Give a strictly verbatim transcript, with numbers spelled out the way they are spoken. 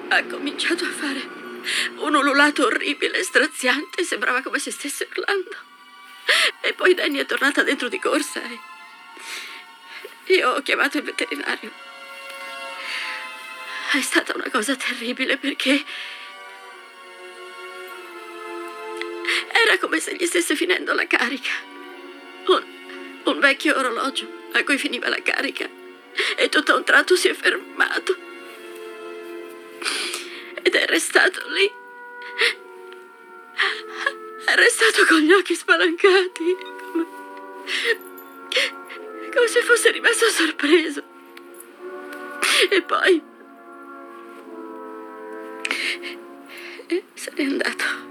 ha cominciato a fare un ululato orribile, straziante, sembrava come se stesse urlando. E poi Danny è tornata dentro di corsa e io ho chiamato il veterinario. È stata una cosa terribile perché era come se gli stesse finendo la carica. Un, un vecchio orologio a cui finiva la carica e tutto a un tratto si è fermato. Ed è restato lì. È restato con gli occhi spalancati, come, come se fosse rimasto sorpreso. E poi... E se n'è andato.